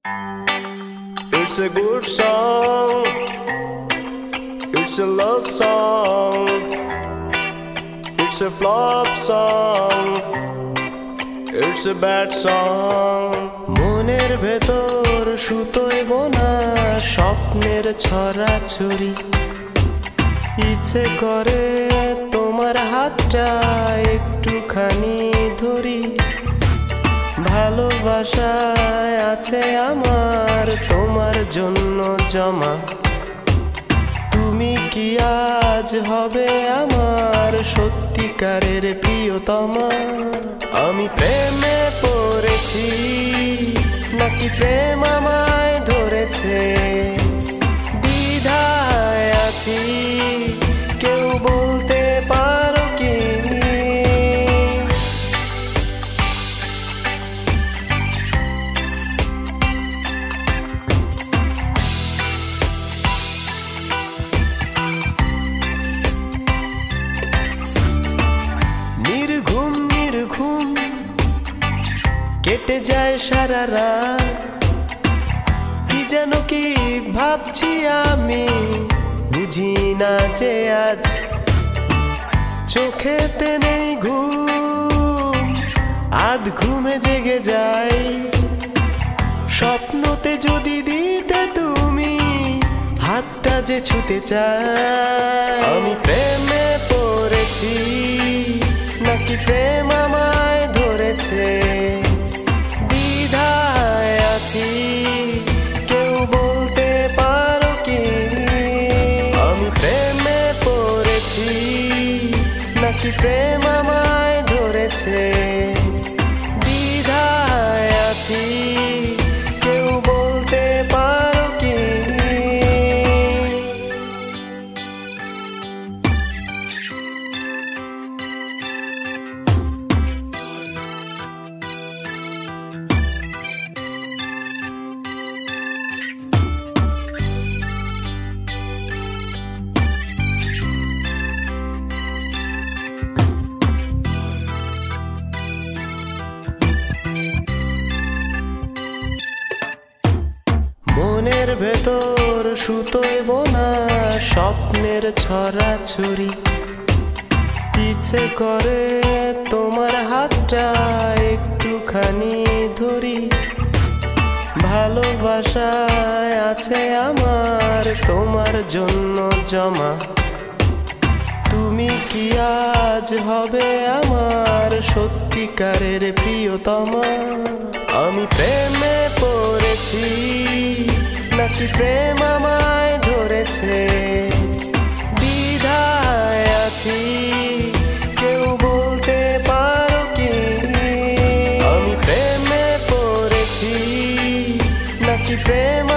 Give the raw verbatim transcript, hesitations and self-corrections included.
It's a good song. It's a love song. It's a flop song. It's a bad song. মনের ভেতর সুতোয় বোনা স্বপ্নের ছড়াছড়ি, ইচ্ছে করে তোমার হাতটা একটুখানি ধরি। ভালোবাসায় আছে আমার তোমার জন্য জমা, তুমি কি আজ হবে আমার সত্যিকারের প্রিয়তমা? আমি প্রেমে পড়েছি নাকি প্রেম আমায় ধরেছে, দ্বিধায় আছি, কেউ বলতে পারো কি? নির্ঘুম নির্ঘুম কেটে যায় সারা রাত, কি যেন কি ভাবছি আমি, বুঝি না যে আজ চোখেতে নেই ঘুম, আধ ঘুমে জেগে যাই। স্বপ্নতে যদি দিতে তুমি হাতটা যে ছুতে চাই। আমি প্রেমে পড়েছি নাকি প্রেম আমায় ধরেছে, দ্বিধায় আছি, কেউ বলতে পারো কি? আমি প্রেমে পড়েছি নাকি প্রেম আমায় ধরেছে, দ্বিধায় আছি, কেউ বলতে পারো কি? মনের ভেতর সুতোয় বোনা স্বপ্নের ছড়াছড়ি, ইচ্ছে করে তোমার হাতটা একটুখানি ধরি। ভালোবাসায় আছে আমার তোমার জন্য জমা, তুমি কি আজ হবে আমার সত্যিকারের প্রিয়তমা? আমি প্রেমে পড়েছি নাকি প্রেম আমায় ধরেছে, দ্বিধায় আছি, কেউ বলতে পারো কি? আমি প্রেমে পড়েছি নাকি প্রেম